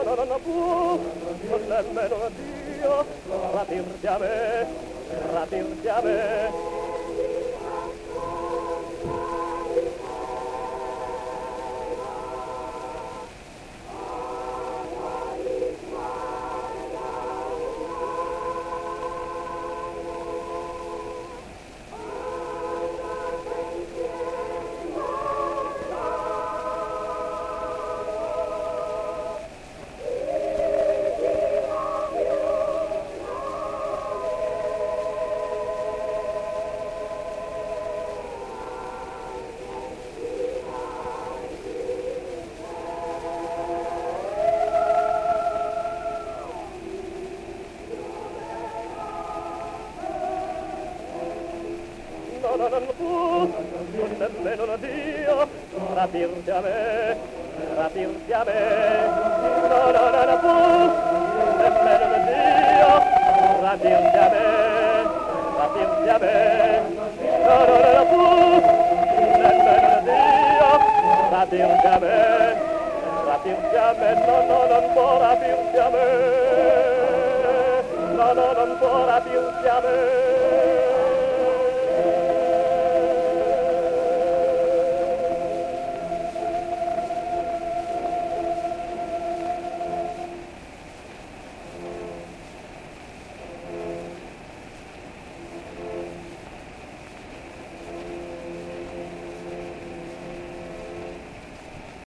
non può nemmeno Dio rapirti a me, rapirti a me. Non può nemmeno Dio rapirti a me, rapirti a me. Non può nemmeno Dio rapirti a me, rapirti a me. Non può nemmeno Dio rapirti a me, rapirti a me. Non può rapirti a me, non può rapirti a me.